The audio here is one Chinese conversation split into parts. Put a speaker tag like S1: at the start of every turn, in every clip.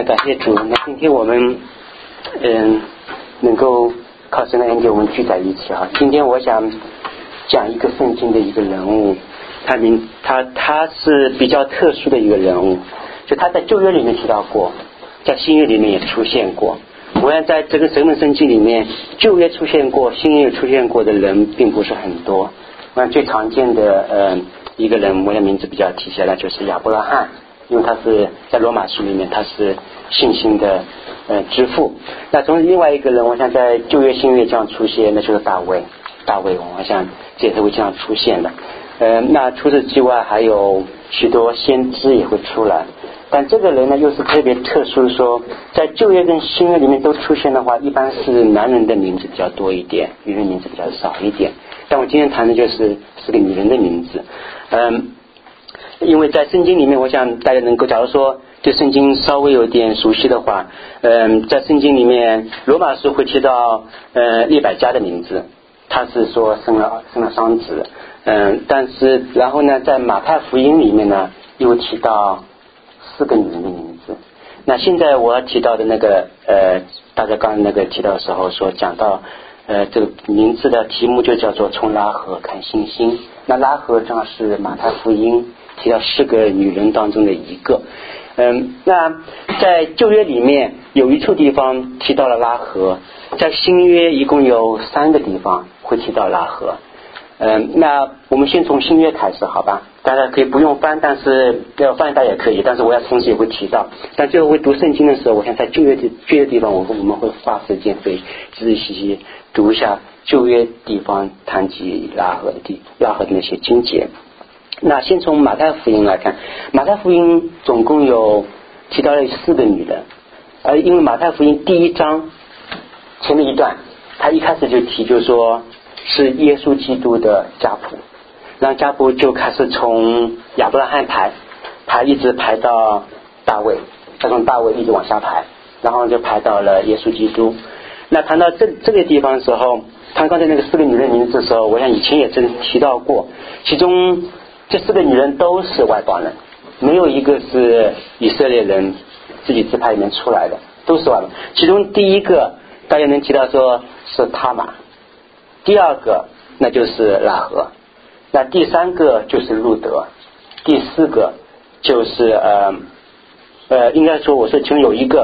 S1: 那感谢主，那今天我们能够靠神的恩典我们聚在一起啊。今天我想讲一个圣经的一个人物，他是比较特殊的一个人物，就他在旧约里面提到过，在新约里面也出现过。我想在这个整本圣经里面，旧约出现过，新约出现过的人并不是很多。我想最常见的一个人，我的名字比较提起来，就是亚伯拉罕，因为他是在罗马书里面他是信心的之父。那从另外一个人，我想在旧约新约这样出现，那就是大卫，我想这也是会这样出现的。那除此之外还有许多先知也会出来，但这个人呢又是特别特殊，说在旧约跟新约里面都出现的话，一般是男人的名字比较多一点，女人名字比较少一点。但我今天谈的是个女人的名字。因为在圣经里面，我想大家能够，假如说对圣经稍微有点熟悉的话，在圣经里面罗马书会提到利百加的名字，他是说生了双子。但是然后呢，在马太福音里面呢又提到4个女人的名字。那现在我要提到的那个大家刚才那个提到的时候说讲到这个名字的题目就叫做从拉合看星星。那拉合正好是马太福音提到4个女人当中的一个。那在旧约里面有一处地方提到了拉合，在新约一共有3个地方会提到拉合。那我们先从新约开始好吧，大家可以不用翻，但是要翻一翻也可以，但是我要同时也会提到。但最后会读圣经的时候，我想在旧约地方我们会花时间会仔仔细细读一下旧约地方谈及拉合的那些经节。那先从马太福音来看，马太福音总共有提到了4个女人，因为马太福音第1章前面一段他一开始就提，就是说是耶稣基督的家谱，然后家谱就开始从亚伯拉罕排一直排到大卫，再从大卫一直往下排，然后就排到了耶稣基督。那谈到这个地方的时候，谈刚才那个4个女人名字的时候，我想以前也曾提到过，其中这4个女人都是外邦人，没有一个是以色列人自己支派里面出来的，都是外邦人。其中第一个大家能提到说是他玛，第2个那就是拉合，那第3个就是路德，第4个就是应该说我说其中有一个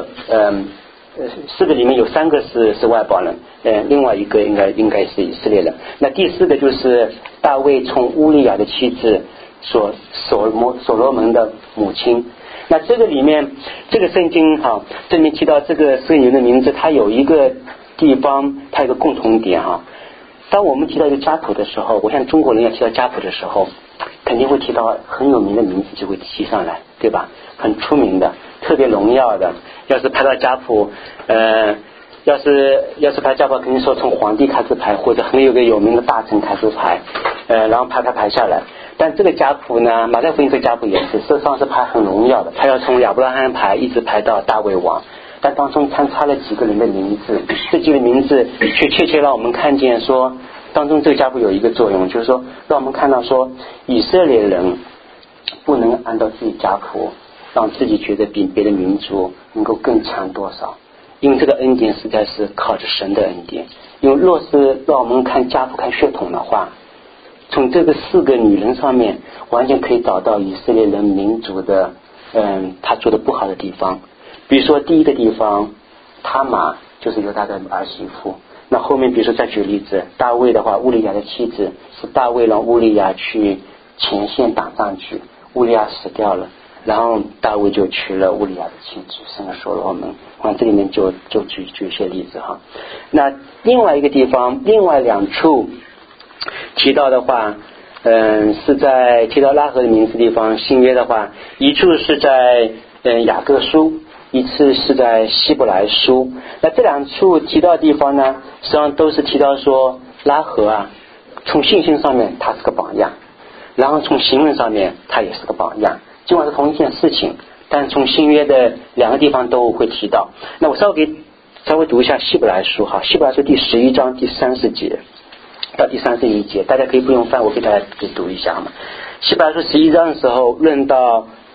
S1: 4个里面有3个是外邦人，另外一个应该是以色列人。那第4个就是大卫从乌利亚的妻子所罗门的母亲。那这个里面这个圣经这里面提到这个4个女人的名字，它有一个地方它有一个共同点当我们提到一个家谱的时候，我想中国人要提到家谱的时候肯定会提到很有名的名字就会提上来，对吧？很出名的特别荣耀的，要是排到家谱要是排家谱肯定说从皇帝开始排，或者很有个有名的大臣开始排，然后排下来。但这个家谱呢，马太福音这个家谱也是事实上是排很荣耀的，他要从亚伯拉罕排一直排到大卫王，但当中参差了几个人的名字，这几个名字却确切让我们看见说当中这个家谱有一个作用，就是说让我们看到说以色列人不能按照自己家谱让自己觉得比别的民族能够更强多少，因为这个恩典实在是靠着神的恩典。因为若是让我们看家谱看血统的话，从这个4个女人上面完全可以找到以色列人民族的他做的不好的地方。比如说第一个地方，他玛就是犹大的儿媳妇。那后面比如说再举例子，大卫的话，乌利亚的妻子是大卫让乌利亚去前线打仗去，乌利亚死掉了，然后大卫就娶了乌利亚的妻子，生了所罗门。这里面就举一些例子那另外一个地方，另外2处提到的话是在提到拉合的名字地方，新约的话一处是在雅各书，一次是在希伯来书。那这2处提到的地方呢，实际上都是提到说拉合从信心上面他是个榜样，然后从行为上面他也是个榜样，尽管是同一件事情，但是从新约的2个地方都会提到。那我稍微读一下希伯来书希伯来书第11章第30节到第31节，大家可以不用翻，我给大家读一下希伯来书11章的时候论到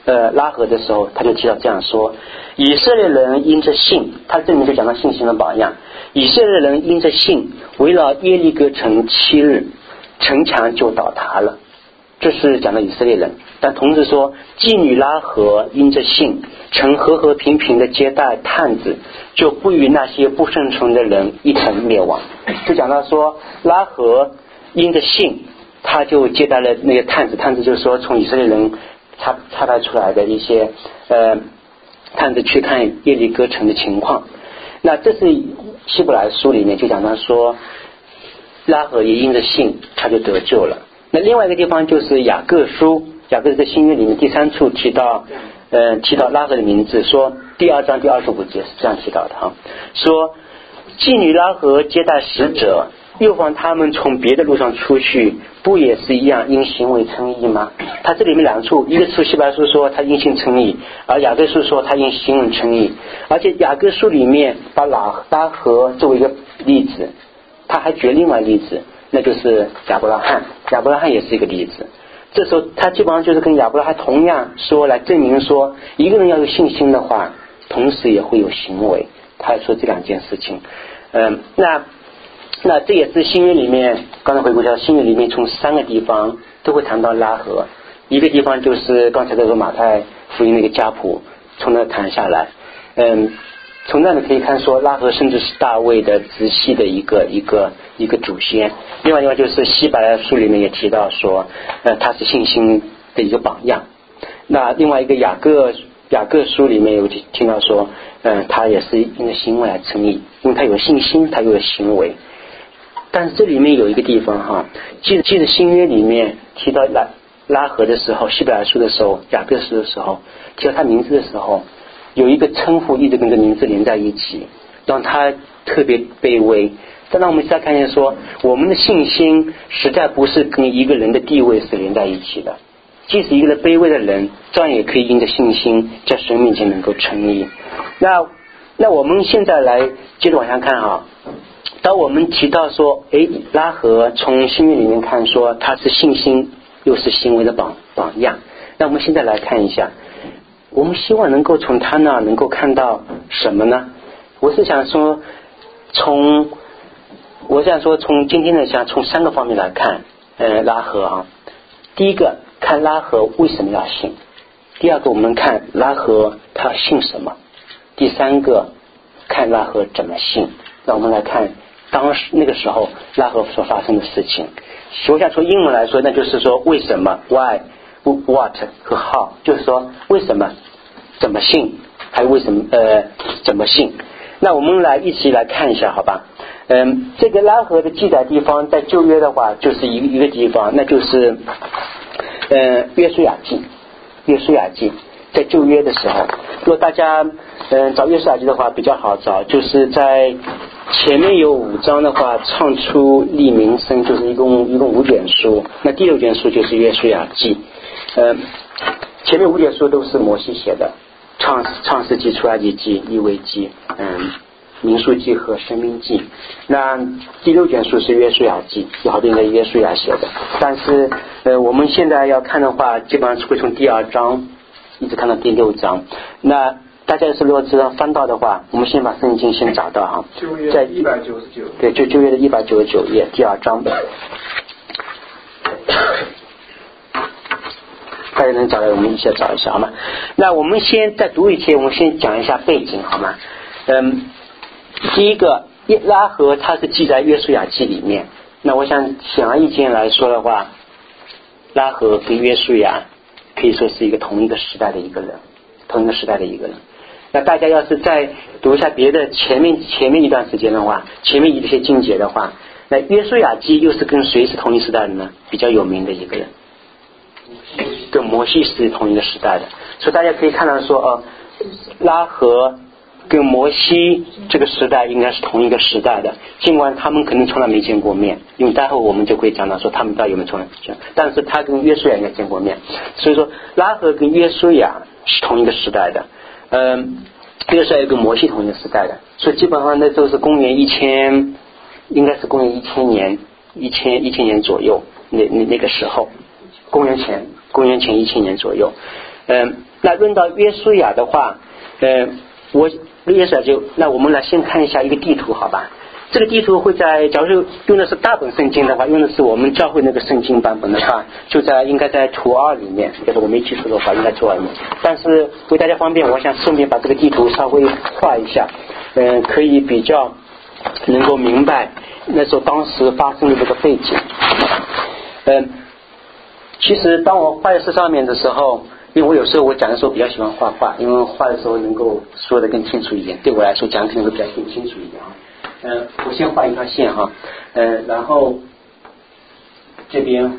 S1: 拉合的时候，他就提到这样说：以色列人因着信，他这里面就讲到信心的榜样。以色列人因着信，围绕耶利哥城7日，城墙就倒塌了。这是讲到以色列人，但同时说妓女拉合因着信，曾和和平平的接待探子，就不与那些不顺从的人一同灭亡。就讲到说拉合因着信，他就接待了那些探子，探子就是说从以色列人差派出来的一些探子去看耶利哥城的情况。那这是希伯来书里面就讲到说拉合也因着信，他就得救了。那另外一个地方就是雅各书，雅各是在新约里面第3处提到拉合的名字，说第2章第25节是这样提到的哈，说妓女拉合接待使者，诱放他们从别的路上出去，不也是一样因行为称义吗？他这里面2处，一个处希伯来书说他因信称义，而雅各书说他因行为称义。而且雅各书里面把拉合作为一个例子，他还举了另外例子，那就是亚伯拉罕。亚伯拉罕也是一个例子。这时候他基本上就是跟亚伯拉罕同样说来证明说，一个人要有信心的话，同时也会有行为。他说这2件事情。那这也是新约里面，刚才回顾一下，新约里面从3个地方都会谈到拉合。一个地方就是刚才在说马太福音那个家谱，从那谈下来。从那里可以看说拉合甚至是大卫的直系的一个祖先。另外一个就是希伯来书里面也提到说他是信心的一个榜样。那另外一个雅各书里面有听到说他也是因为行为来称义，因为他有信心，他又有行为。但是这里面有一个地方哈，记得新约里面提到拉合的时候，希伯来书的时候，雅各书的时候，提到他名字的时候，有一个称呼一直跟这名字连在一起，让他特别卑微。但让我们现在看见说，我们的信心实在不是跟一个人的地位是连在一起的，即使一个卑微的人，照样也可以因着信心在神面前能够称义。那我们现在来接着往下看哈。当我们提到说拉合从新约里面看说他是信心又是行为的榜样，那我们现在来看一下，我们希望能够从他那能够看到什么呢？我想说从今天的想从3个方面来看拉合啊。第一个看拉合为什么要信，第二个我们看拉合他信什么，第3个看拉合怎么信。那我们来看当时那个时候拉合所发生的事情。我想从英文来说，那就是说为什么 why what 和 how， 就是说为什么怎么信，还有为什么怎么信。那我们一起来看一下好吧。这个拉合的记载地方在旧约的话就是一个地方，那就是约书亚记。在旧约的时候，如果大家找约书亚记的话比较好找，就是在前面有5章的话，唱出立民声，就是一共5卷书。那第6卷书就是约书亚记。前面5卷书都是摩西写的，创世纪、出埃及记、利未记、民数记和申命记。那第6卷书是约书亚记，有好多应该约书亚写的。但是我们现在要看的话，基本上是会从第2章一直看到第6章。那大家如果知道翻到的话，我们先把圣经先找到哈，在199，对，就旧约的199页第2章。大家能找到，我们一起找一下好吗？那我们先再读一些，我们先讲一下背景好吗？第一个拉合他是记在约书亚记里面。那我想显而易见来说的话，拉合跟约书亚可以说是同一个时代的一个人。那大家要是再读一下别的前面一段时间的话，前面一些经节的话，那约书亚记又是跟谁是同一时代的呢？比较有名的一个人，跟摩西是同一个时代的。所以大家可以看到说拉合跟摩西这个时代应该是同一个时代的，尽管他们可能从来没见过面，因为待会我们就会讲到说他们到底有没有从来见，但是他跟约书亚应该见过面。所以说拉合跟约书亚是同一个时代的，约书亚跟摩西同一个时代的，所以基本上那都是公元1000，应该是公元1000年1000年左右，那个时候公元前1000年左右。 那论到约书亚的话，约书亚那我们来先看一下一个地图，好吧？这个地图会在，假如用的是大本圣经的话，用的是我们教会那个圣经版本的话，应该在图2里面，要是我没记错的话，应该图2里面。但是为大家方便，我想顺便把这个地图稍微画一下，可以比较能够明白那时候当时发生的这个背景。其实当我画在这上面的时候，因为我有时候我讲的时候比较喜欢画画，因为画的时候能够说得更清楚一点，对我来说讲可能会比较更清楚一点啊。我先画一条线哈，然后这边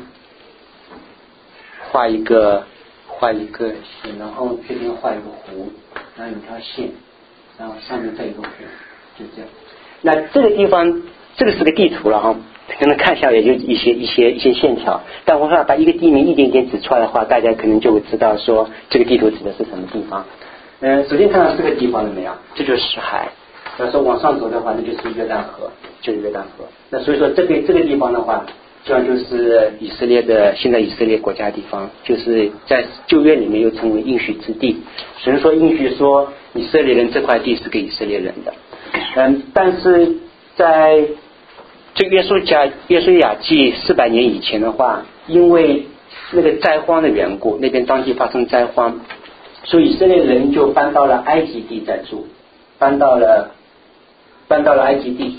S1: 画一个线，然后这边画一个弧，然后有条线，然后上面再一个弧，就这样。那这个地方，这个是个地图了哈，可能看下来也就一些线条，但我把一个地名一点点指出来的话，大家可能就会知道说这个地图指的是什么地方。首先看到这个地方了没有？这就是死海。要说往上走的话，那就是约旦河，那所以说这个地方的话，这样就是以色列的现在以色列国家地方，就是在旧约里面又称为应许之地。神说应许说以色列人这块地是给以色列人的。但是在这约书亚记400年以前的话，因为那个灾荒的缘故，那边当地发生灾荒，所以以色列人就搬到了埃及地在住，搬到了埃及地，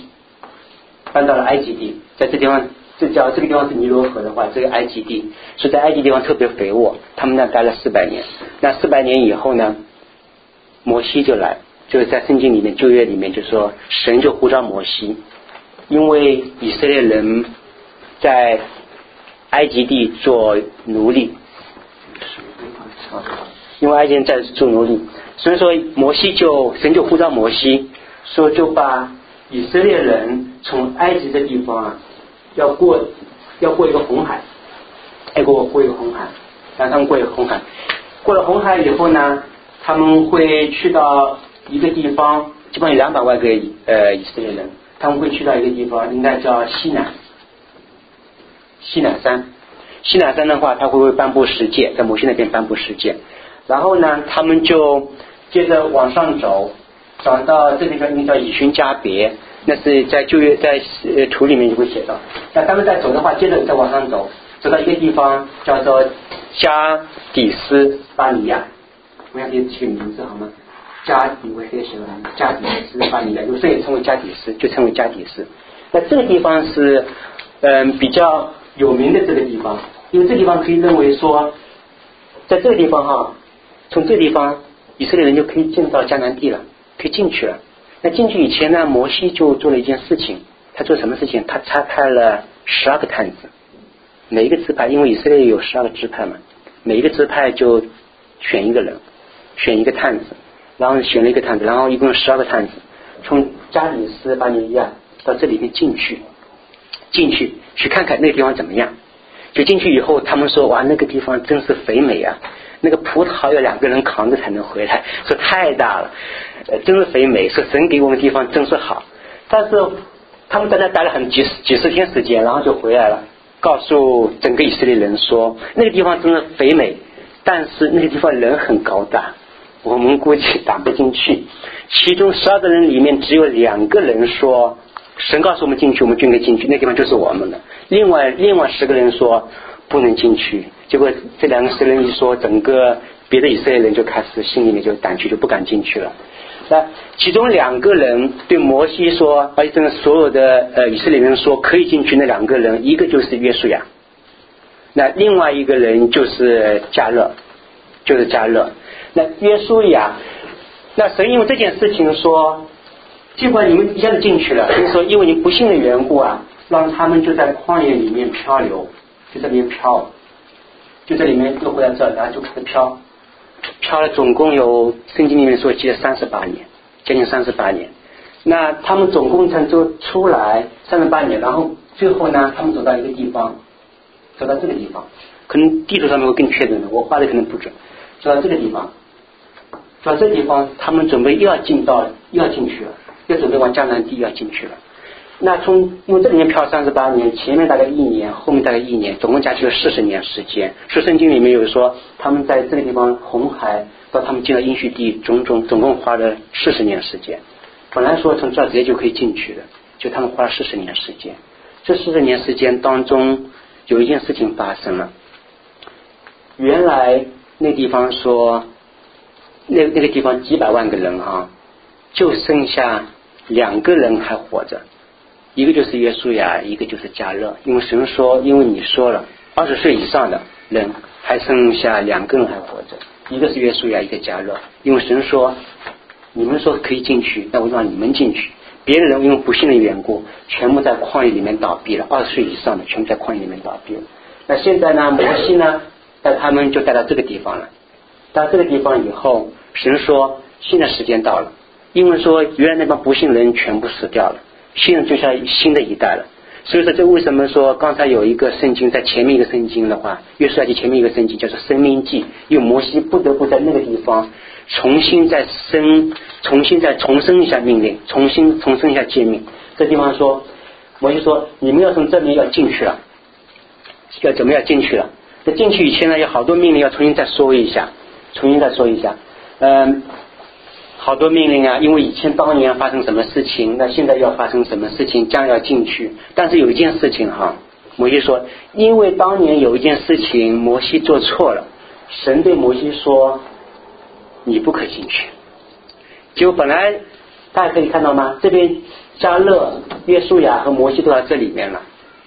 S1: 在这地方，这个地方是尼罗河的话，这个埃及地，所以在埃及地方特别肥沃，他们那待了400年。那400年以后呢，摩西就来，就是在圣经里面旧约里面就说神就呼召摩西，因为以色列人在埃及地做奴隶，因为埃及人在做奴隶，所以说神就呼召摩西说，就把以色列人从埃及的地方啊，要过一个红海，过一个红海，让他们过一个红海。过了红海以后呢，他们会去到一个地方，基本上有200万个以色列人，他们会去到一个地方，应该叫西乃山。西乃山的话，他会颁布十诫，在摩西那边颁布十诫。然后呢，他们就接着往上走到这个地方，应该叫以勋加别，那是在旧约在图里面就会写到。那他们再走的话，接着再往上走到一个地方叫做加底斯巴尼亚，我想给起个名字好吗？我也可以写了，加底斯巴尼亚，有时候也称为加底斯，就称为加底斯。那这个地方是比较有名的这个地方，因为这个地方可以认为说，在这个地方哈，从这个地方以色列人就可以进到迦南地了，可以进去了。那进去以前呢，摩西就做了一件事情，他做什么事情？他差派了12个探子，每一个支派，因为以色列有12个支派嘛，每一个支派就选一个人，选一个探子，然后选了一个探子，然后一共12个探子，从加底斯巴尼亚到这里面进去去看看那个地方怎么样。就进去以后，他们说哇，那个地方真是肥美啊，那个葡萄要2个人扛着才能回来，说太大了，真是肥美，说神给我们地方真是好。但是他们在那待了几十天时间，然后就回来了，告诉整个以色列人说那个地方真的肥美，但是那个地方人很高大，我们估计打不进去。其中12个人里面只有2个人说神告诉我们进去，我们就可以进去，那地方就是我们的。另外10个人说不能进去，结果这2个10人一说，整个别的以色列人就开始心里面就胆怯，就不敢进去了。那其中2个人对摩西说，而且真的所有的以色列人说可以进去，那2个人，一个就是约书亚，那另外一个人就是加勒。那约书亚，那神因为这件事情说，尽管你们一下子进去了，就是说因为你不幸的缘故啊，让他们就在旷野里面漂流，就在里面漂，就在里面又回到这，然后就开始漂了，总共有圣经里面说记了38年，将近38年。那他们总共就出来38年，然后最后呢，他们走到一个地方，走到这个地方，可能地图上面会更确认的，我画的可能不准。走到这个地方，他们准备又要进去了，要准备往迦南地要进去了。 那因为这里面漂38年，前面大概1年，后面大概1年，总共加起来40年时间。所以圣经里面有说，他们在这个地方红海到他们进了应许地，总共花了40年时间。本来说从这儿直接就可以进去的，就他们花了40年时间。这40年时间当中，有一件事情发生了。原来那地方说，那个地方几百万个人啊，就剩下2个人还活着，一个就是约书亚，一个就是迦勒。因为神说，因为你说了20岁以上的人还剩下2个人还活着，一个是约书亚，一个迦勒。因为神说，你们说可以进去，那我就让你们进去。别的人因为不信的缘故，全部在旷野里面倒闭了，20岁以上的全部在旷野里面倒闭了。那现在呢，摩西呢带他们就带到这个地方了。到这个地方以后，神说现在时间到了，因为说原来那帮不信人全部死掉了，现在就像新的一代了。所以说这为什么说刚才有一个圣经在前面一个圣经的话，约书亚记前面一个圣经叫做生命记，因为摩西不得不在那个地方重新再重申一下命令，重申一下诫命。这地方说摩西说你们要从这边要进去了，要怎么样进去了？那进去以前呢，有好多命令要重新再说一下。好多命令啊，因为以前当年发生什么事情，那现在要发生什么事情，将要进去。但是有一件事情哈，摩西说，因为当年有一件事情摩西做错了，神对摩西说你不可进去。结果本来大家可以看到吗？这边迦勒、约书亚和摩西都在这里面了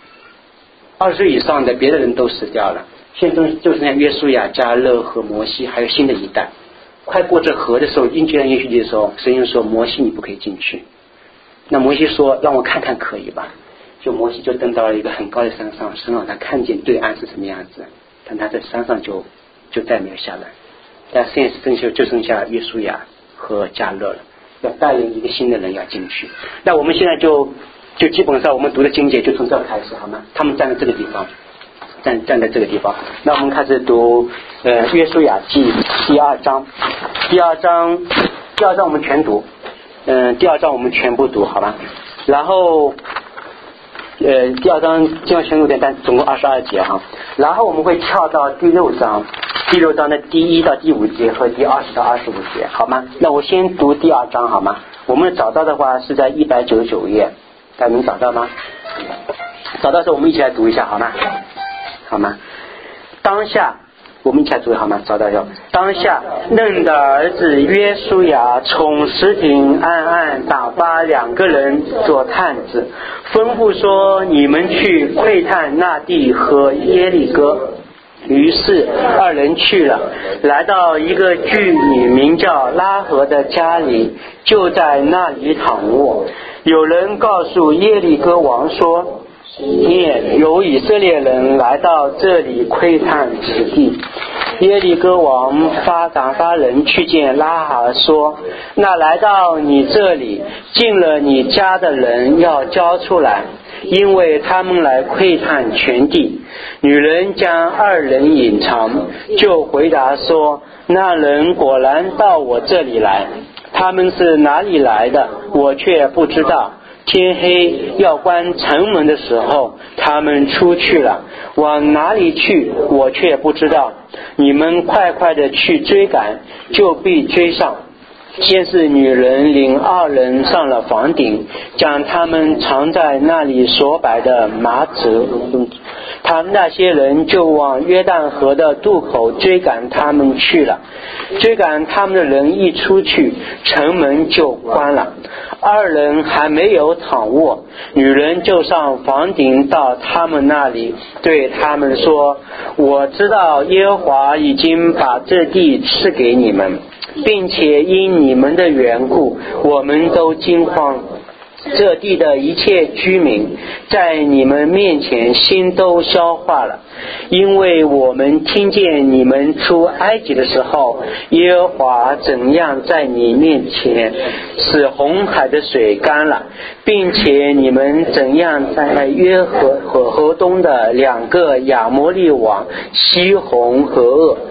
S1: ，20岁以上的别的人都死掉了，现在就剩下约书亚、迦勒和摩西，还有新的一代。快过这河的时候，进去应许地的时候，神就说摩西你不可以进去。那摩西说让我看看可以吧？就摩西就登到了一个很高的山上，神让他看见对岸是什么样子，但他在山上就再没有下来。但现在就剩下约书亚和迦勒了，要带领一个新的人要进去。那我们现在就基本上我们读的经节就从这开始好吗？他们站在这个地方，站在这个地方。那我们开始读约书亚记第2章。第二章我们全读，第2章我们全部读好吗？然后第2章尽量全读点，但总共22节哈。然后我们会跳到第6章的第1到第5节和第20到25节好吗？那我先读第2章好吗？我们找到的话是在199页，大家能找到吗？找到时候我们一起来读一下好吗？好吗？当下我们一起来读好吗？找到要当下嫩的儿子约书亚从石亭暗暗打发2个人做探子，吩咐说你们去窥探那地和耶利哥。于是2人去了，来到一个妓女名叫拉合的家里，就在那里躺卧。有人告诉耶利哥王说，有以色列人来到这里窥探此地。耶利哥王打发人去见拉哈说，那来到你这里进了你家的人要交出来，因为他们来窥探全地。女人将2人隐藏，就回答说，那人果然到我这里来，他们是哪里来的我却不知道。天黑要关城门的时候，他们出去了，往哪里去我却不知道。你们快快的去追赶，就必追上。先是女人领2人上了房顶，将他们藏在那里所摆的麻子，他们那些人就往约旦河的渡口追赶他们去了。追赶他们的人一出去，城门就关了。2人还没有躺卧，女人就上房顶到他们那里，对他们说，我知道耶和华已经把这地赐给你们，并且因你们的缘故，我们都惊慌。这地的一切居民在你们面前心都消化了，因为我们听见你们出埃及的时候，耶和华怎样在你面前使红海的水干了，并且你们怎样在约河东的2个亚摩利王西宏和噩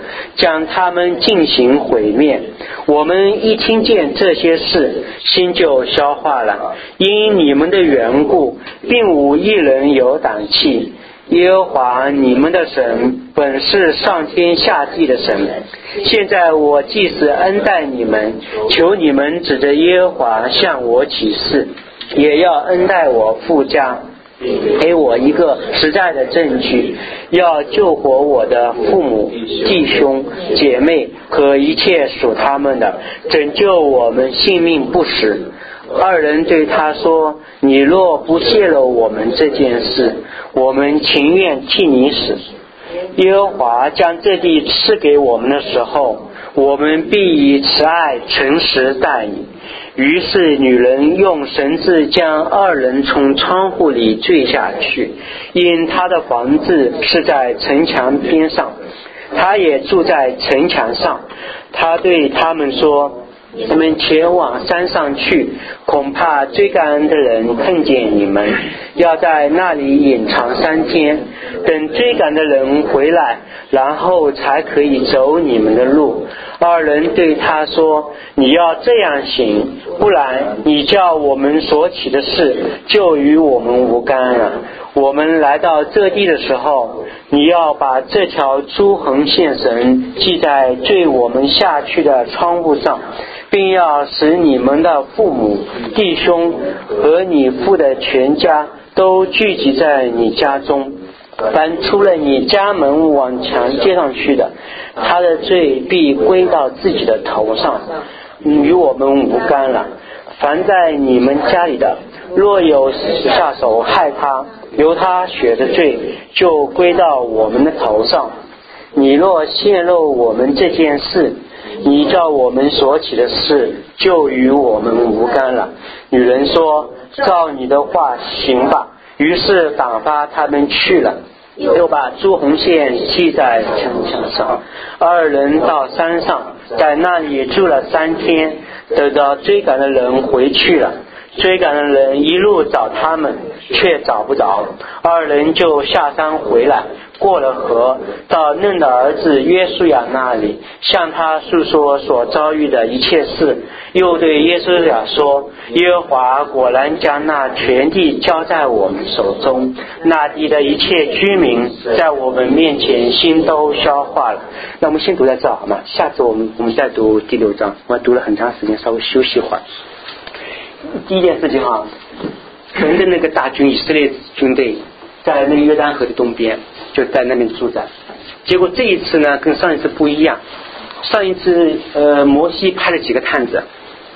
S1: 将他们进行毁灭。我们一听见这些事，心就消化了，因你们的缘故，并无一人有胆气。耶和华你们的神本是上天下地的神，现在我既是恩待你们，求你们指着耶和华向我起誓，也要恩待我父家，给我一个实在的证据，要救活我的父母、弟兄、姐妹和一切属他们的，拯救我们性命不死。二人对他说，你若不泄露我们这件事，我们情愿替你死。耶和华将这地赐给我们的时候，我们必以慈爱诚实待你。于是女人用绳子将二人从窗户里坠下去，因他的房子是在城墙边上，他也住在城墙上。他对他们说，你们前往山上去，恐怕追赶的人看见你们，要在那里隐藏3天，等追赶的人回来，然后才可以走你们的路。二人对他说，你要这样行，不然你叫我们所起的事就与我们无干了。我们来到这地的时候，你要把这条朱横线绳系在坠我们下去的窗户上，并要使你们的父母、弟兄和你父的全家都聚集在你家中。凡出了你家门往墙街上去的，他的罪必归到自己的头上，与我们无干了。凡在你们家里的，若有下手害他，由他血的罪就归到我们的头上。你若泄露我们这件事，你照我们所起的事就与我们无干了。女人说，照你的话行吧。于是打发他们去了，又把朱红线系在城墙上。二人到山上，在那里住了3天，等到追赶的人回去了。追赶的人一路找他们，却找不着。二人就下山回来，过了河，到嫩的儿子约书亚那里，向他诉说所遭遇的一切事。又对约书亚说，耶和华果然将那全地交在我们手中，那地的一切居民在我们面前心都消化了。那我们先读在这好吗？下次我们再读第6章。我读了很长时间，稍微休息一会儿。第一件事情神的那个大军以色列军队在那个约旦河的东边，就在那边驻扎。结果这一次呢跟上一次不一样，上一次摩西派了几个探子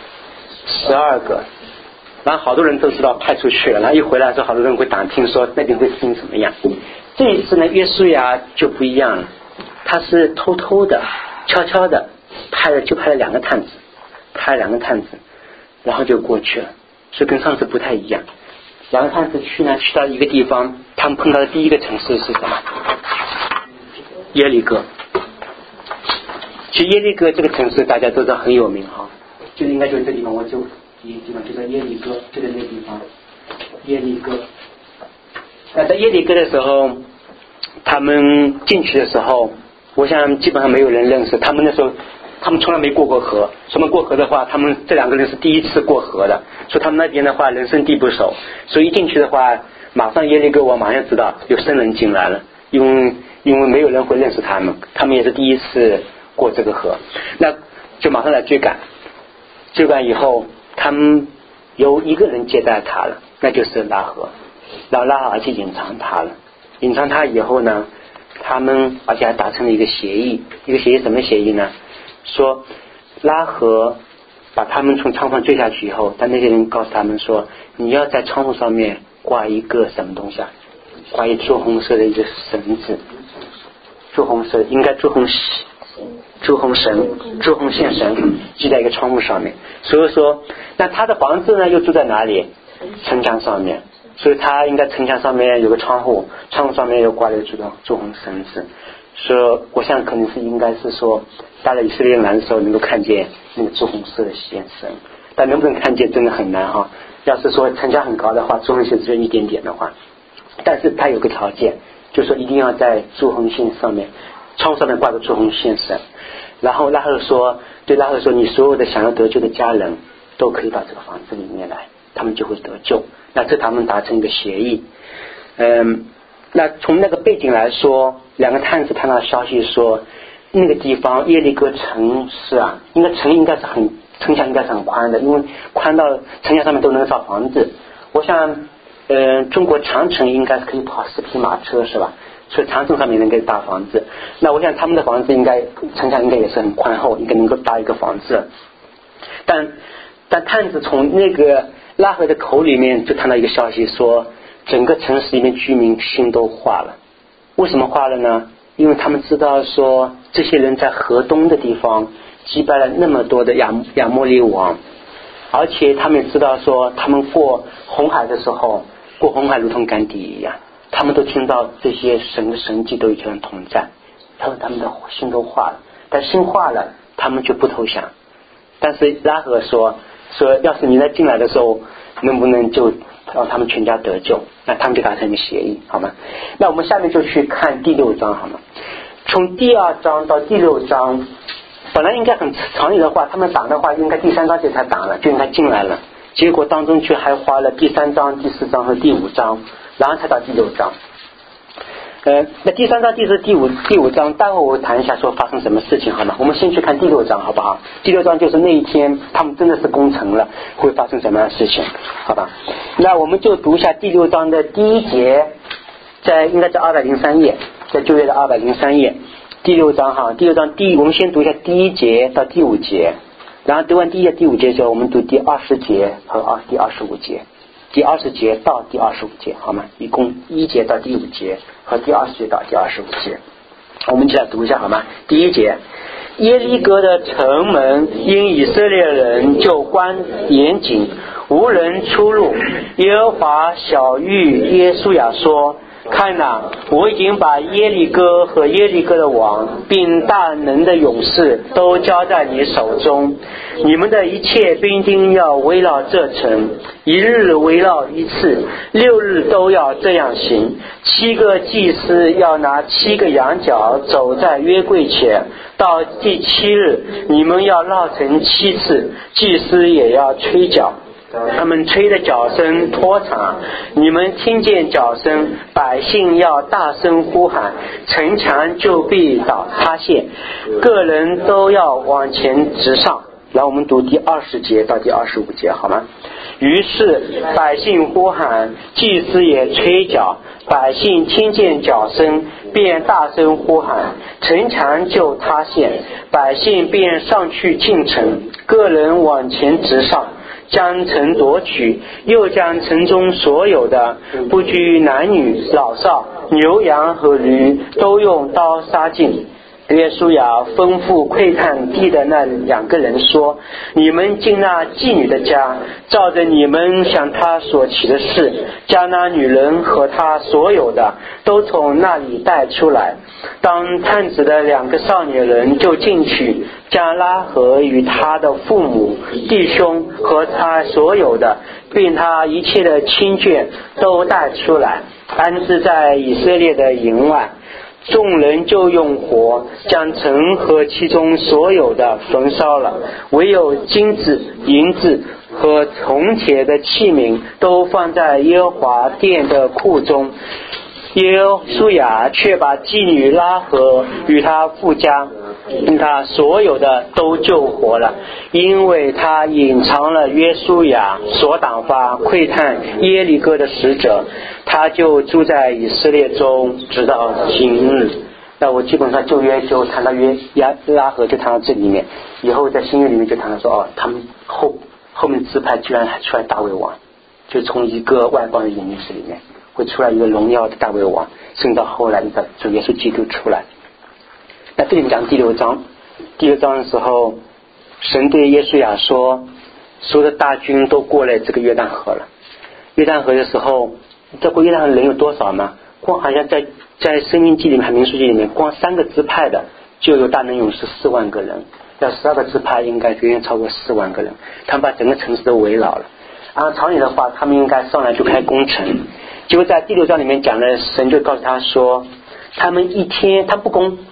S1: ，12个，然后好多人都知道派出去了，然后一回来之后好多人会打听说那边会事情怎么样。这一次呢约书亚就不一样了，他是偷偷的悄悄的派了2个探子，然后就过去了，所以跟上次不太一样。2个探子去到一个地方，他们碰到的第一个城市是什么？耶利哥。其实耶利哥这个城市大家都知道很有名就应该就是这地方，我就第一个地方就在耶利哥，就在那个地方耶利哥。在耶利哥的时候，他们进去的时候，我想基本上没有人认识他们。那时候他们从来没过河，什么过河的话，他们这2个人是第一次过河的，所以他们那边的话人生地不熟，所以一进去的话，马上耶利哥我马上知道有生人进来了，因为没有人会认识他们也是第一次过这个河，那就马上来追赶以后，他们有一个人接待他了，那就是拉合，然后拉合而且隐藏他以后呢，他们而且还达成了一个协议，什么协议呢？说拉合把他们从窗户坠下去以后，但那些人告诉他们说，你要在窗户上面挂一个什么东西挂一朱红色的一个绳子，朱红色应该朱红线绳系在一个窗户上面。所以说那他的房子呢又住在哪里？城墙上面，所以他应该城墙上面有个窗户上面又挂了一个朱红绳子。说我想可能是应该是说到了以色列人来的时候能够看见那个朱红色的线绳，但能不能看见真的很难要是说城墙很高的话，朱红线只有一点点的话，但是他有个条件，就是说一定要在朱红线上面窗户上面挂着朱红线绳。然后拉合说，你所有的想要得救的家人都可以到这个房子里面来，他们就会得救。那这他们达成一个协议。那从那个背景来说，两个探子看到消息说，那个地方耶利哥城市啊，城应该是城墙应该是很宽的，因为宽到城墙上面都能造房子。我想中国长城应该是可以跑4匹马车是吧，所以长城上面能够搭房子。那我想他们的房子城墙应该也是很宽厚，应该能够搭一个房子。但探子从那个拉合的口里面就谈到一个消息说，整个城市里面居民心都化了。为什么化了呢？因为他们知道说这些人在河东的地方击败了那么多的亚摩利王，而且他们知道说他们过红海的时候，过红海如同干地一样，他们都听到这些神的神迹都与他们同在，他们的心都化了。但心化了，他们就不投降。但是拉合说要是你在进来的时候能不能就让他们全家得救，那他们就达成一个协议，好吗？那我们下面就去看第6章，好吗？从第2章到第6章本来应该很长的话，他们挡的话应该第3章就才挡了，就应该进来了，结果当中却还花了第3章、第4章和第5章，然后才到第6章。那第3章、第4、第五章待会我谈一下说发生什么事情，好吗？我们先去看第6章好不好？第6章就是那一天他们真的是攻城了，会发生什么样的事情，好吧？那我们就读一下第6章的第1节，应该在203页，在旧约的203页。第6章哈，第6章我们先读一下第1节到第5节，然后读完第1节、第5节之后，我们读第20节和第25节，第20节到第25节，好吗？一共1节到第5节和第20节到第25节，我们一起来读一下好吗？第1节，耶利哥的城门因以色列人就关严谨，无人出入。耶和华晓谕约书亚说，看哪，我已经把耶利哥和耶利哥的王并大能的勇士都交在你手中，你们的一切兵丁要围绕这城，1日围绕1次，6日都要这样行。7个祭司要拿7个羊角走在约柜前，到第7日你们要绕城7次，祭司也要吹角，他们吹的角声拖长，你们听见角声，百姓要大声呼喊，城墙就必倒塌陷，个人都要往前直上。然后我们读第20节到第25节好吗？于是百姓呼喊，祭司也吹角，百姓听见角声，便大声呼喊，城墙就塌陷，百姓便上去进城，个人往前直上，将城夺取，又将城中所有的，不拘男女老少，牛羊和驴，都用刀杀尽。约书亚吩咐窥探地的那2个人说，你们进那妓女的家，照着你们向她所起的事，将那女人和她所有的都从那里带出来。当探子的2个少年人就进去，将拉合与他的父母、弟兄和他所有的，并他一切的亲眷都带出来，安置在以色列的营外。众人就用火将城和其中所有的焚烧了，唯有金子、银子和铜铁的器皿都放在耶和华殿的库中。耶书亚却把妓女拉合与他父家并他所有的都救活了，因为他隐藏了约书亚所打发窥探耶利哥的使者，他就住在以色列中直到今日。那我基本上旧约就谈到拉合就谈到这里面，以后在新约里面就谈到说他们后面支派居然还出来大卫王，就从一个外邦的隐秘史里面会出来一个荣耀的大卫王，甚至到后来一个主耶稣基督出来。那这里讲第6章的时候，神对约书亚说，所有的大军都过来这个约旦河了。约旦河的时候，这过约旦河人有多少吗？光好像在申命记里面还民书记里面，光3个支派的就有大能勇士4万个人，要12个支派应该远远超过4万个人，他们把整个城市都围绕了。按常理的话，他们应该上来就开攻城。结果在第6章里面讲了，神就告诉他说，他们一天他不攻，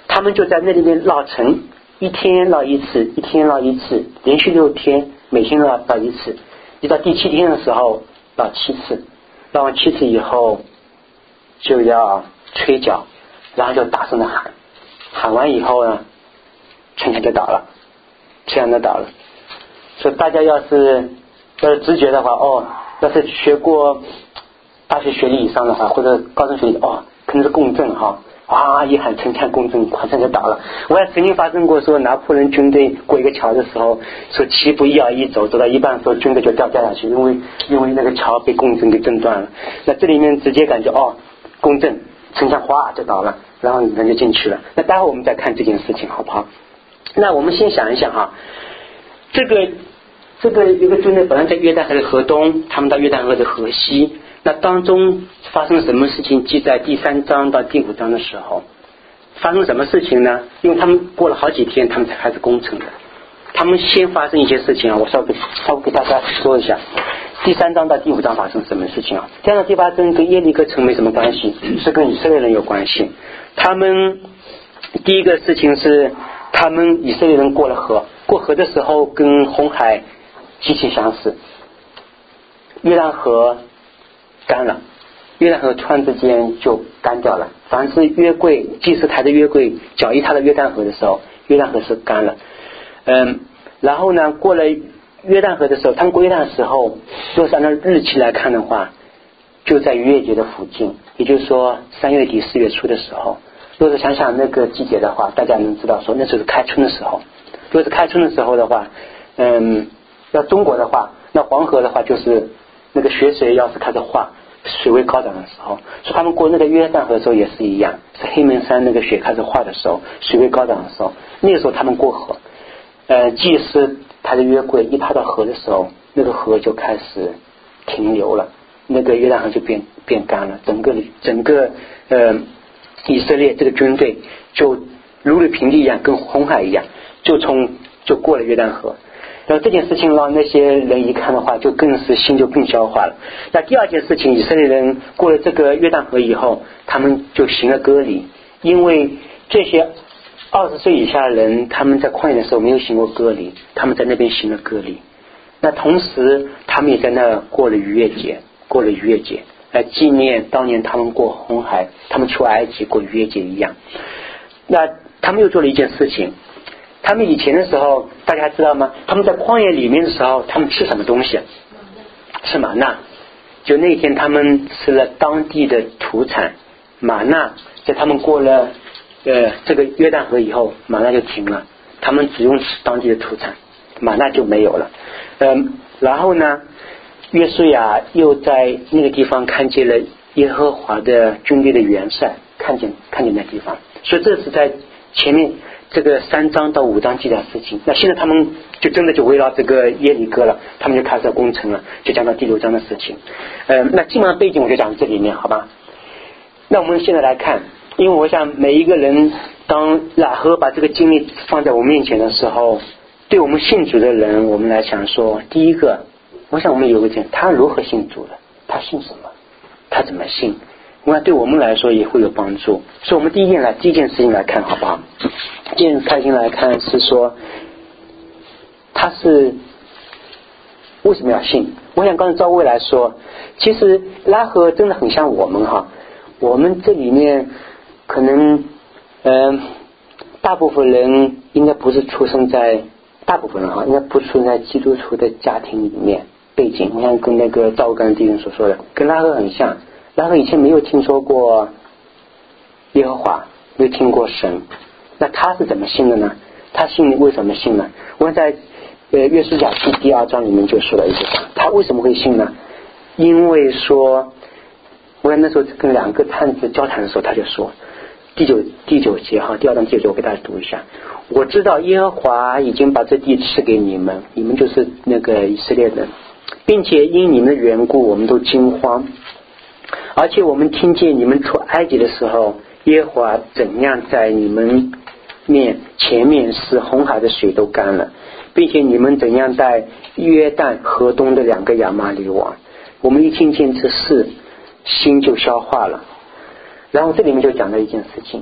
S1: 他们就在那里面绕城，一天绕一次，一天绕一次，连续6天，每天绕一次，一到第7天的时候绕7次，绕完7次以后就要吹角，然后就大声的喊，喊完以后呢，城墙就倒了，城墙就倒了。所以大家要是直觉的话，要是学过大学学历以上的话，或者高中学历，可能是共振哈，一喊城墙共振，城就倒了。我还曾经发生过说拿破仑军队过一个桥的时候，说齐步一摇一走，走到一半的时候军队就掉下去，因为那个桥被共振给震断了。那这里面直接感觉共振，城墙哗就倒了，然后人就进去了。那待会我们再看这件事情好不好？那我们先想一想哈，这个一个军队本来在约旦河的河东，他们到约旦河的河西，那当中发生了什么事情？记在第3章到第5章的时候，发生什么事情呢？因为他们过了好几天，他们才开始攻城的。他们先发生一些事情我稍微给大家说一下。第3章到第5章发生什么事情啊？第2章第8章跟耶利哥城没什么关系，是跟以色列人有关系。他们第一个事情是，他们以色列人过了河，过河的时候跟红海极其相似，约旦河干了，约旦河突然之间就干掉了。凡是约柜祭司台的约柜脚一踏到约旦河的时候，约旦河是干了。然后呢，过了约旦河的时候，他们过约旦的时候，若是按照日期来看的话，就在逾越节的附近，也就是说3月底4月初的时候。若是想想那个季节的话，大家能知道说那时候是开春的时候。若是开春的时候的话，要中国的话，那黄河的话就是那个雪水要是开始化，水位高涨的时候，所以他们过那个约旦河的时候也是一样，是黑门山那个雪开始化的时候，水位高涨的时候，那个时候他们过河。祭司他的约柜一踏到河的时候，那个河就开始停流了，那个约旦河就变干了，整个以色列这个军队就如履平地一样，跟红海一样，就过了约旦河。然后这件事情让那些人一看的话，就更是心就更消化了。那第二件事情，以色列人过了这个约旦河以后，他们就行了割礼，因为这些20岁以下的人，他们在旷野的时候没有行过割礼，他们在那边行了割礼。那同时他们也在那过了逾越节，来纪念当年他们过红海，他们出埃及过逾越节一样。那他们又做了一件事情，他们以前的时候大家知道吗？他们在旷野里面的时候，他们吃什么东西？吃玛纳。就那天他们吃了当地的土产玛纳，在他们过了这个约旦河以后，玛纳就停了，他们只用吃当地的土产，玛纳就没有了。然后呢，约书亚又在那个地方看见了耶和华的军队的元帅，看见那地方，所以这是在前面这个3章到5章记载事情。那现在他们就真的就围绕这个耶利哥了，他们就开始攻城了，就讲到第6章的事情。那基本上背景我就讲这里面，好吧？那我们现在来看，因为我想每一个人当喇合把这个经历放在我们面前的时候，对我们信主的人，我们来想说，第一个，我想我们有个点，他如何信主的，他信什么，他怎么信，那对我们来说也会有帮助。所以我们第一件事情来看好不好？第一件事情来看是说，他是为什么要信？我想刚才赵薇来说，其实拉合真的很像我们哈，我们这里面可能大部分人应该不是出生在应该不出生在基督徒的家庭里面背景。你看跟那个赵刚弟兄所说的，跟拉合很像。拉合以前没有听说过耶和华，没有听过神，那他是怎么信的呢？他为什么信呢？我们在约书亚记第2章里面就说了一句话，他为什么会信呢？因为说，我那时候跟2个探子交谈的时候，他就说第九节哈，第2章第9节，我给大家读一下。我知道耶和华已经把这地赐给你们，你们就是那个以色列人，并且因你们的缘故，我们都惊慌。而且我们听见你们出埃及的时候，耶和华怎样在你们前面使红海的水都干了，并且你们怎样在约旦河东的2个亚玛利王。我们一听见这事，心就消化了。然后这里面就讲了一件事情，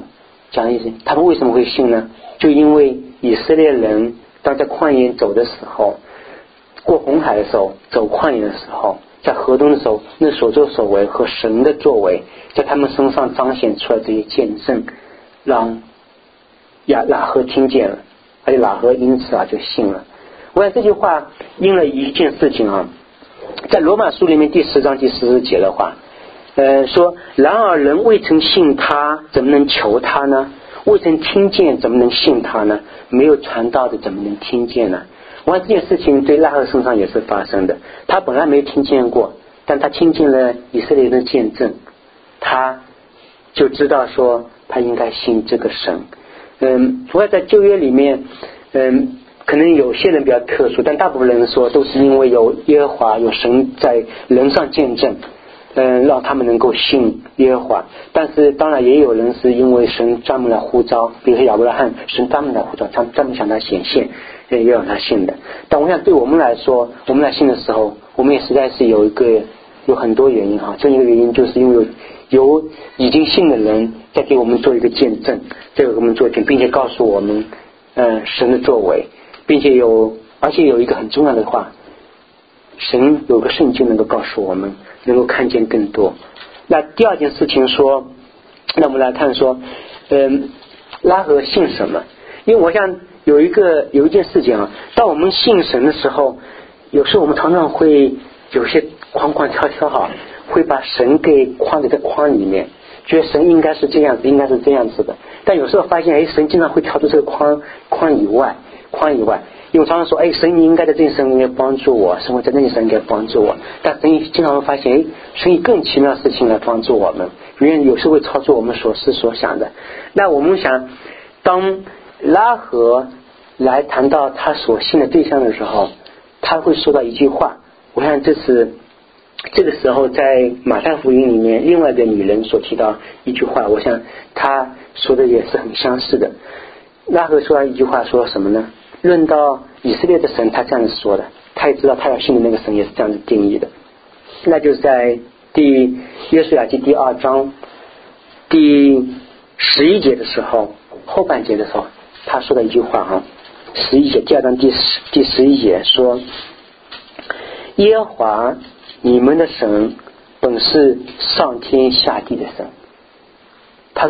S1: 讲意思，他们为什么会信呢？就因为以色列人当在旷野走的时候，过红海的时候，走旷野的时候，在河东的时候，那所作所为和神的作为在他们身上彰显出来这些见证，让喇合听见了，而且喇合因此就信了。我想这句话应了一件事情啊，在罗马书里面第10章第14节的话，说然而人未曾信他，怎么能求他呢？未曾听见，怎么能信他呢？没有传道的，怎么能听见呢？我看这件事情对喇合身上也是发生的，他本来没听见过，但他听见了以色列人的见证，他就知道说他应该信这个神。我看在旧约里面，可能有些人比较特殊，但大部分人说都是因为有耶和华有神在人上见证，让他们能够信耶和华。但是当然也有人是因为神专门来呼召，比如说亚伯拉罕，神专门来呼召，他专门向他显现，也让他信的。但我想对我们来说，我们来信的时候，我们也实在是有很多原因这一个原因就是因为有已经信的人在给我们做一个见证，在给我们做见证，并且告诉我们神的作为，并且而且有一个很重要的话，神有个圣经能够告诉我们，能够看见更多。那第二件事情说，那我们来看说喇合信什么？因为我想有一件事情当我们信神的时候，有时候我们常常会有些框框条条会把神给框在这框里面，觉得神应该是这样子，应该是这样子的。但有时候发现神经常会跳出这个框以外，因为常常说神你应该在这件事应该帮助我，神会在那件事应该帮助我，但神经常会发现神以更奇妙的事情来帮助我们，因为有时候会超出我们所思所想的。那我们想，当喇合来谈到他所信的对象的时候，他会说到一句话，我想这个时候在马太福音里面另外一个女人所提到一句话，我想他说的也是很相似的。喇合说到一句话，说什么呢？论到以色列的神，他这样子说的，他也知道他要信的那个神也是这样子定义的。那就是在约书亚记第2章第11节的时候，后半节的时候，他说的一句话11节，第2章第11节说，耶和华你们的神本是上天下地的神。他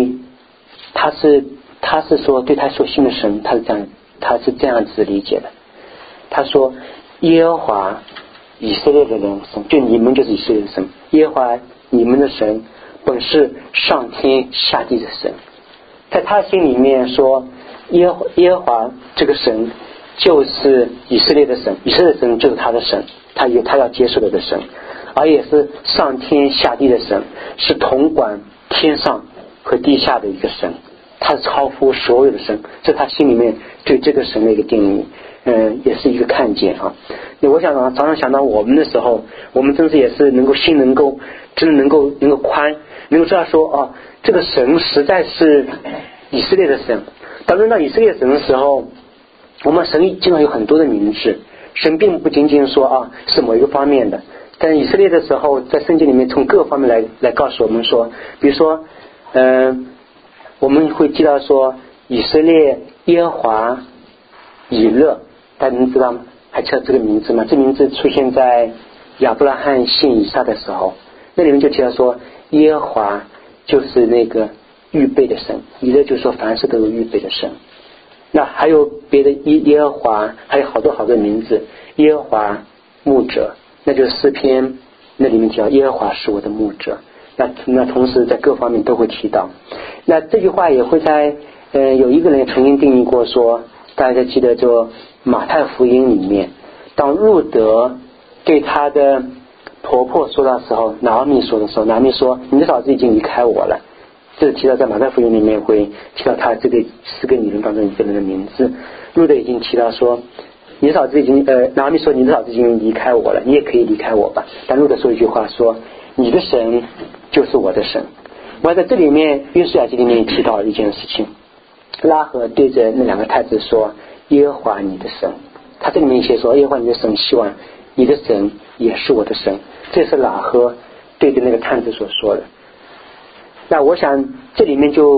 S1: 是说对他所信的神，他是这样子理解的。他说耶和华以色列的人神，就你们就是以色列的神，耶和华你们的神本是上天下地的神。在他心里面说耶和华这个神就是以色列的神，以色列的神就是他的神，他要接受的神，而也是上天下地的神，是统管天上和地下的一个神，他是超乎所有的神，这是他心里面对这个神的一个定义，也是一个看见我想常常想到我们的时候，我们真是也是能够心能够真的能够宽，能够知道说这个神实在是以色列的神。当论到以色列神的时候，我们神经常有很多的名字，神并不仅仅说是某一个方面的，但以色列的时候在圣经里面从各个方面来告诉我们说，比如说我们会记到说以色列耶和华以勒，大家能知道吗？还记得这个名字吗？这名字出现在亚伯拉罕信以撒的时候，那里面就提到说耶和华就是那个预备的神，以勒就是说凡事都有预备的神。那还有别的耶和华，还有好多好多名字，耶和华牧者，那就是诗篇那里面提到耶和华是我的牧者。那同时在各方面都会提到。那这句话也会在有一个人曾经定义过说，大家记得就马太福音里面，当路德对他的婆婆说的时候，拿俄米说的时候，拿俄米说你的嫂子已经离开我了，这是提到在马太福音里面会提到他这个4个女人当中一个人的名字。路德已经提到说你的嫂子已经拿俄米说你的嫂子已经离开我了，你也可以离开我吧。但路德说一句话说你的神就是我的神。我在这里面约书亚记里面提到一件事情，喇合对着那2个太子说耶和华你的神，他这里面写说耶和华你的神，希望你的神也是我的神，这是喇合对着那个探子所说的。那我想这里面就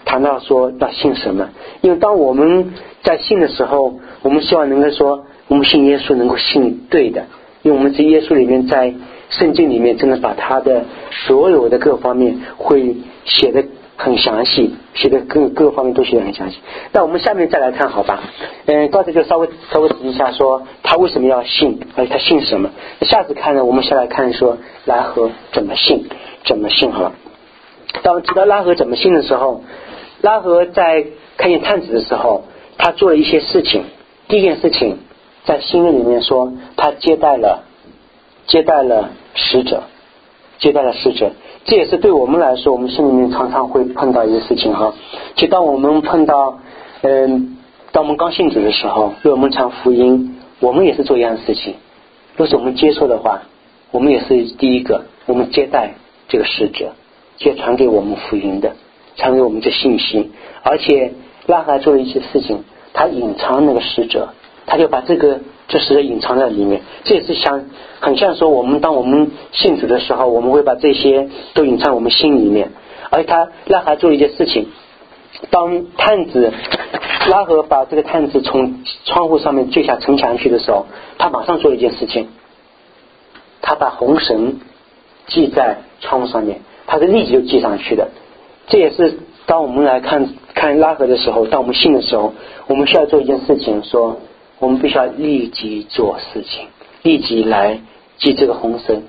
S1: 谈到说要信什么，因为当我们在信的时候，我们希望能够说我们信耶稣能够信对的，因为我们在耶稣里面，在圣经里面真的把他的所有的各方面会写得很详细，写的各方面都写得很详细。那我们下面再来看好吧。刚才就稍微提一下说他为什么要信，而且他信什么。下次看呢，我们先来看说拉合怎么信好了。当提到拉合怎么信的时候，拉合在看见探子的时候，他做了一些事情。第一件事情在新约里面说，他接待了使者，这也是对我们来说，我们心里面常常会碰到一个事情哈。就当我们碰到当我们刚信主的时候，为我们传福音，我们也是做一样的事情。若是我们接受的话，我们也是第一个，我们接待这个使者，接传给我们福音的，传给我们这信息。而且拉合做了一些事情，他隐藏那个使者，他就把这使者隐藏在里面。这也是很像说当我们信主的时候，我们会把这些都隐藏我们心里面。而且拉合做了一件事情，当拉合把这个探子从窗户上面坠下城墙去的时候，他马上做了一件事情，他把红绳系在窗户上面，他是立即就系上去的。这也是当我们来看拉合的时候，当我们信的时候，我们需要做一件事情，说我们必须要立即做事情，立即来系这个红绳。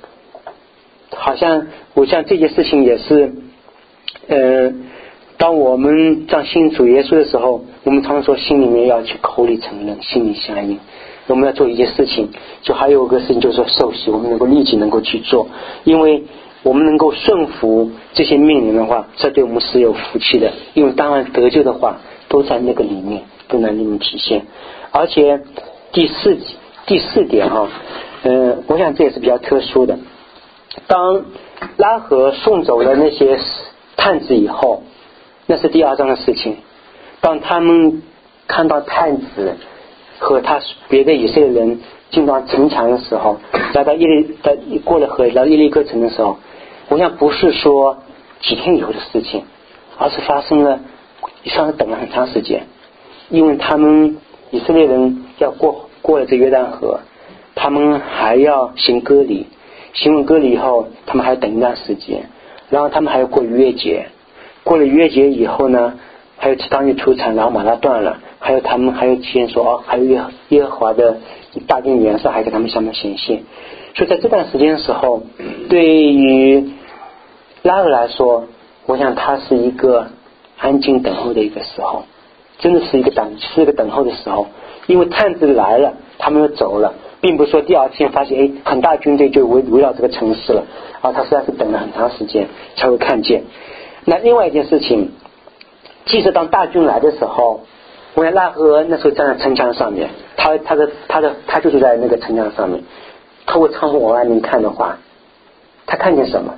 S1: 我像这件事情也是当我们这样信主耶稣的时候，我们常常说心里面要去口里承认，心里相应。我们要做一件事情，就还有个事情就是说受洗，我们能够立即能够去做，因为我们能够顺服这些命令的话，这对我们是有福气的。因为当然得救的话都在那个里面，都在里面体现。而且第四点我想这也是比较特殊的。当拉合送走了那些探子以后，那是第2章的事情。当他们看到探子和他别的以色列人进到城墙的时候，过了河来到耶利哥城的时候，我想不是说几天以后的事情，而是发生了，上次等了很长时间。因为他们以色列人要过了这约旦河，他们还要行割礼，行完割礼以后他们还要等一段时间，然后他们还要过逾越节，过了逾越节以后呢，还有当地出产，然后马拉断了，还有他们还有体现说还有耶和华的大殿颜色还给他们向面显现。所以在这段时间的时候，对于拉合来说，我想他是一个安静等候的一个时候，真的是一个等候的时候。因为探子来了，他们又走了，并不是说第2天发现很大军队就围绕这个城市了，他实在是等了很长时间才会看见。那另外一件事情，即使当大军来的时候，我想拉合那时候站在城墙上面，他就是在那个城墙上面，透过窗户往外面看的话，他看见什么？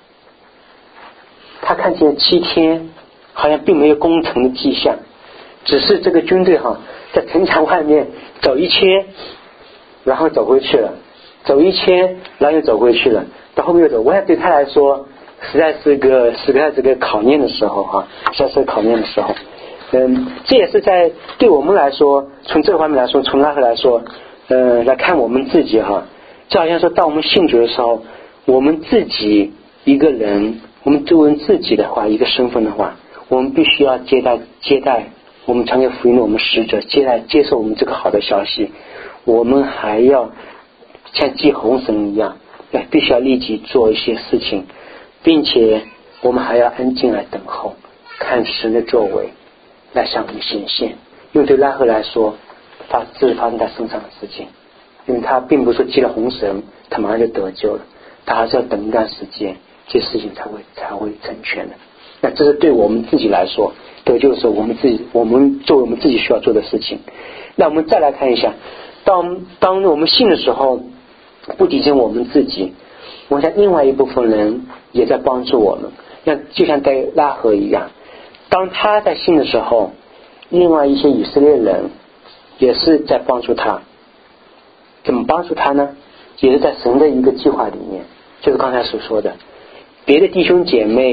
S1: 他看见7天好像并没有攻城的迹象，只是这个军队在城墙外面走1圈，然后走回去了，走1圈，然后又走回去了，到后面又走。我想对他来说实在是个考验的时候实在是考验的时候。这也是在对我们来说，从这个方面来说，从拉合来说来看我们自己就好像说当我们信主的时候，我们自己一个人，我们作为自己的话一个身份的话，我们必须要接待我们传给福音的我们使者，接受我们这个好的消息。我们还要像系红绳一样，必须要立即做一些事情，并且我们还要安静来等候，看神的作为来向我们显现。因为对拉合来说，这是发生在身上的事情，因为他并不是说系了红绳他马上就得救了，他还是要等一段时间，这事情才会成全的。那这是对我们自己来说得救的时候，我们作为我们自己需要做的事情。那我们再来看一下，当我们信的时候，不仅仅我们自己，我想另外一部分人也在帮助我们，就像在拉合一样，当他在信的时候，另外一些以色列人也是在帮助他。怎么帮助他呢？也是在神的一个计划里面，就是刚才所说的，别的弟兄姐妹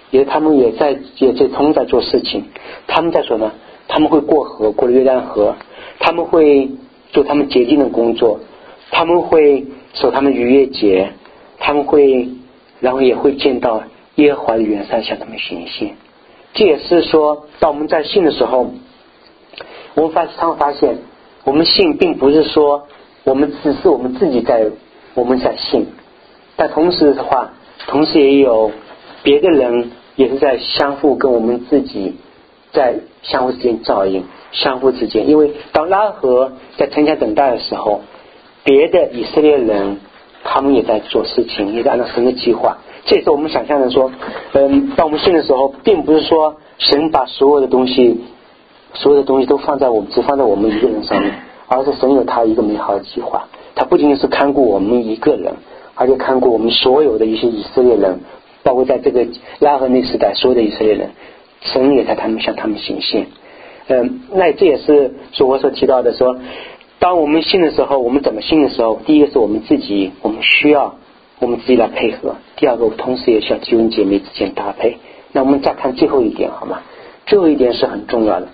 S1: 他们也在同在做事情。他们在说呢，他们会过河，过了约旦河，他们会做他们洁净的工作，他们会守他们逾越节，他们会然后也会见到耶和华的元帅向他们显现。这也是说，当我们在信的时候，我们发现我们信并不是说只是我们自己在信，但同时的话，同时也有别的人也是在相互跟我们自己在相互之间照应，相互之间。因为当拉合在城墙等待的时候，别的以色列人他们也在做事情，也在按照神的计划。这也是我们想象的说，当我们信的时候，并不是说神把所有的东西都只放在我们一个人上面，而是神有他一个美好的计划。他不仅仅是看顾我们一个人，而且看顾我们所有的一些以色列人，包括在这个拉合那时代所有的以色列人，神也在向他们显现。那这也是我所提到的说，当我们信的时候，我们怎么信的时候，第一个是我们需要我们自己来配合，第二个同时也需要弟兄姐妹之间搭配。那我们再看最后一点好吗？最后一点是很重要的。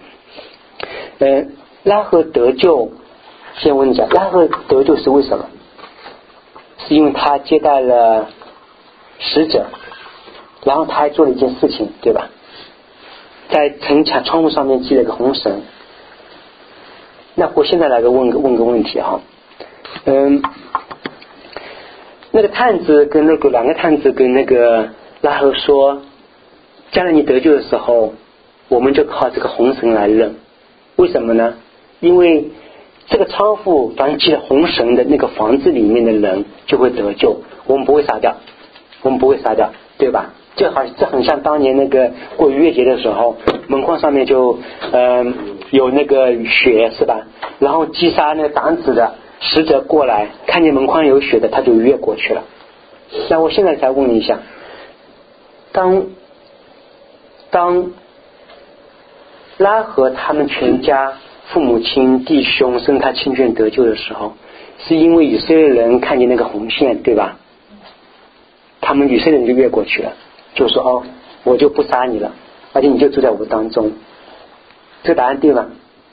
S1: 拉合得救，先问一下，拉合得救是为什么？是因为他接待了使者，然后他还做了一件事情，对吧？在城墙窗户上面系了个红绳。那我现在来问个问题哈，那个探子跟两个探子跟那个拉合说，将来你得救的时候，我们就靠这个红绳来认。为什么呢？因为这个娼妇凡系了红绳的那个房子里面的人就会得救，我们不会杀掉，对吧？这很像当年那个过逾越节的时候，门框上面就有那个血是吧？然后击杀那个挡子的使者过来，看见门框有血的，他就越过去了。那我现在再问一下，当拉合他们全家父母亲弟兄甚至他亲眷得救的时候，是因为以色列人看见那个红线，对吧？他们以色列人就越过去了，就说我就不杀你了，而且你就住在我当中。这个答案对吗？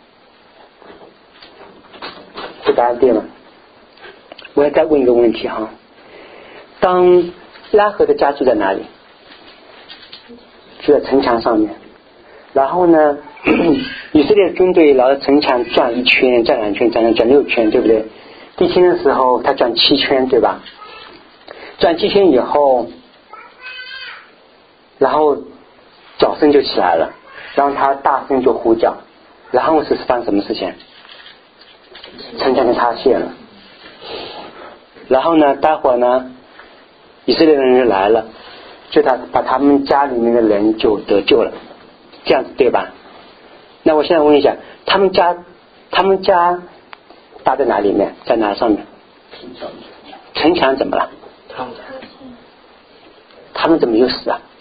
S1: 这答案对吗？我要再问一个问题哈，当拉合的家住在哪里？住在城墙上面。然后呢，以色列军队绕着城墙转一圈，转两圈，转6圈，对不对？第7天的时候他转7圈，对吧？转7圈以后，然后脚声就起来了，然后他大声就呼叫，然后是发生什么事情？城墙就塌陷了。然后呢，待会儿呢，以色列人就来了，就把他们家里面的人就得救了，这样子对吧？那我现在问一下，他们家搭在哪里面？在哪上面？城墙怎么了？他们怎么又死啊？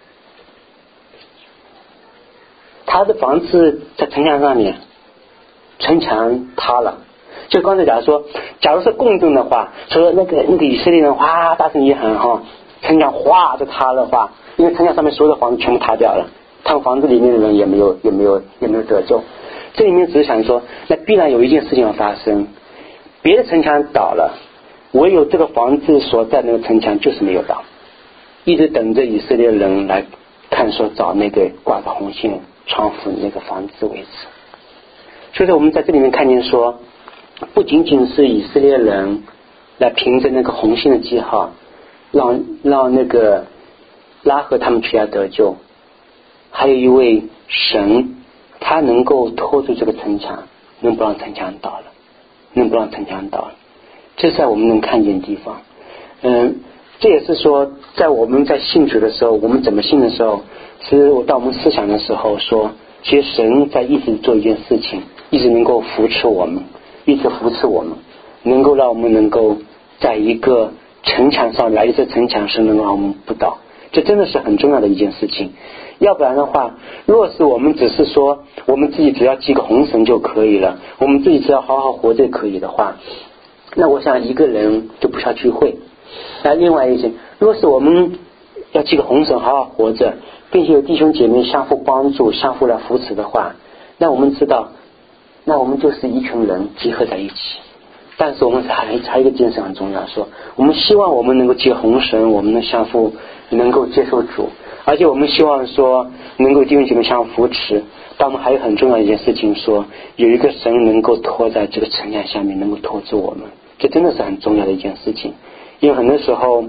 S1: 他的房子在城墙上面，城墙塌了。就刚才假如是共振的话，说那个以色列人哗大声一喊哈，城墙哗就塌了话，因为城墙上面所有的房子全部塌掉了，他们房子里面的人也没有得救。这里面只是想说，那必然有一件事情要发生，别的城墙倒了，唯有这个房子所在那个城墙就是没有倒，一直等着以色列人来看说找那个挂着红线窗户那个房子为止。所以说我们在这里面看见说，不仅仅是以色列人来凭着那个红线的记号让那个拉合他们全家得救，还有一位神，他能够拖住这个城墙，能不让城墙倒了，这是在我们能看见的地方。这也是说在我们在信主的时候，我们怎么信的时候，是当我们思想的时候说，其实神在一直做一件事情，一直能够扶持我们，能够让我们能够在一个城墙上来，这城墙是能让我们不倒，这真的是很重要的一件事情。要不然的话，若是我们只是说我们自己只要系个红绳就可以了，我们自己只要好好活着可以的话，那我想一个人就不需要聚会。另外一些，若是我们要记个红绳好好活着，并且有弟兄姐妹相互帮助相互来扶持的话，那我们知道，那我们就是一群人集合在一起。但是我们还有一个精神很重要，说我们希望我们能够结红绳，我们能相互能够接受主，而且我们希望说能够弟兄姐妹相互扶持。但我们还有很重要的一件事情，说有一个神能够托在这个城墙下面，能够托住我们，这真的是很重要的一件事情。因为很多时候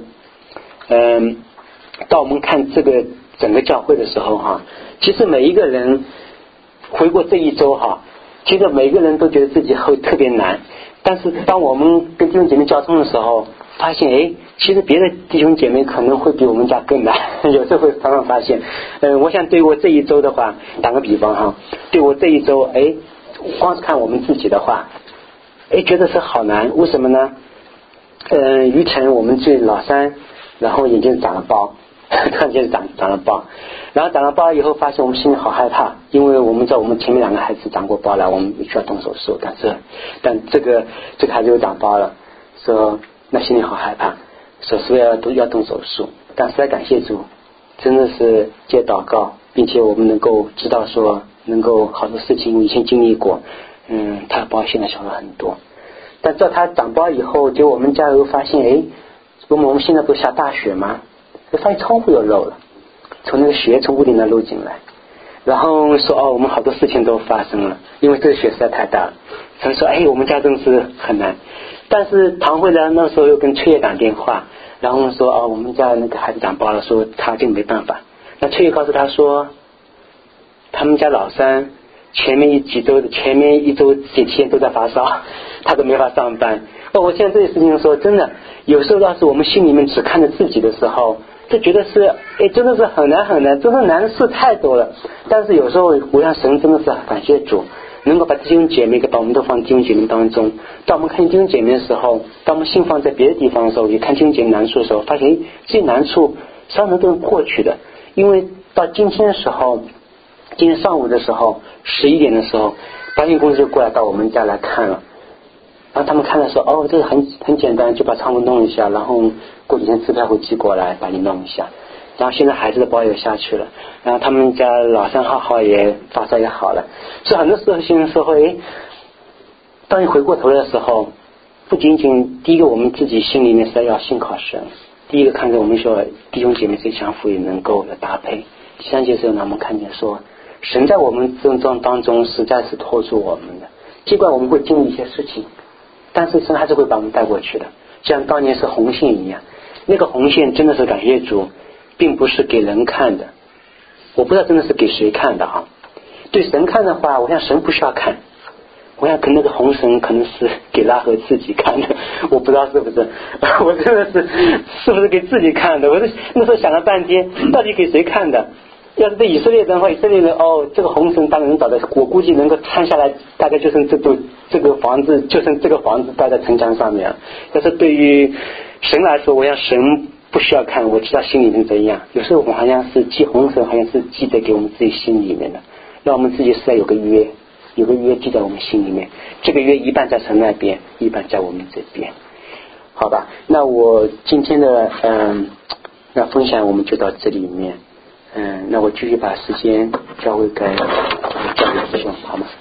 S1: 当我们看这个整个教会的时候哈，其实每一个人回过这一周哈，其实每个人都觉得自己会特别难，但是当我们跟弟兄姐妹交通的时候，发现其实别的弟兄姐妹可能会比我们家更难，有时候会常常发现我想对我这一周的话，打个比方哈，对我这一周光是看我们自己的话觉得是好难。为什么呢？于晨我们最老三，然后眼睛长了包，突然间长了包，然后长了包以后发现我们心里好害怕，因为我们知道我们前面2个孩子长过包了，我们需要动手术，但这个孩子又长包了，说那心里好害怕，说是要动手术。但实在感谢主，真的是借祷告，并且我们能够知道说能够好多事情我以前经历过，他包现在小了很多。但在他长包以后，结果我们家又发现我们现在不是下大雪吗？发现窗户又漏了，从那个雪从屋顶那漏进来，然后说我们好多事情都发生了，因为这个雪实在太大了。所以说我们家真是很难。但是唐慧呢那时候又跟翠叶打电话，然后说我们家那个孩子长包了，说他就没办法。那翠叶告诉他说，他们家老三前面一周几天都在发烧，他都没法上班。我现在这些事情说真的，有时候要是我们心里面只看着自己的时候，就觉得是真的是很难很难，真的难事太多了。但是有时候我想神真的是感谢主，能够把弟兄姐妹把我们都放弟兄姐妹当中。当我们看弟兄姐妹的时候，当我们心放在别的地方的时候，也看弟兄姐妹难处的时候，发现这些难处常常都能过去的。因为到今天的时候，今天上午的时候11点的时候，搬运公司就过来到我们家来看了，然后他们看了说这个很简单，就把窗户弄一下，然后过几天支票会寄过来把你弄一下。然后现在孩子的包也下去了，然后他们家老三浩也发烧也好了。所以很多时候新人说当你回过头的时候，不仅仅第一个我们自己心里面是要信靠神，第一个看着我们说弟兄姐妹最相互也能够的搭配，第三件事呢，我们看见说神在我们这种当中实在是托住我们的，尽管我们会经历一些事情，但是神还是会把我们带过去的，像当年是红线一样。那个红线真的是感谢主，并不是给人看的，我不知道真的是给谁看的对神看的话，我想神不需要看，我想可能那个红绳可能是给拉合自己看的，我不知道是不是，我真的是不是给自己看的。我那时候想了半天，到底给谁看的？要是对以色列人的话，以色列人这个红绳当然能找到，我估计能够摊下来，大概就剩这个房子，就剩这个房子搭在城墙上面。但是对于神来说，我想神不需要看，我知道心里面怎样。有时候我们好像是系红绳，好像是记得给我们自己心里面的，让我们自己实在有个约记在我们心里面。这个约一半在神那边，一半在我们这边，好吧？那我今天的那分享我们就到这里面。那我继续把时间交给师兄，好吗？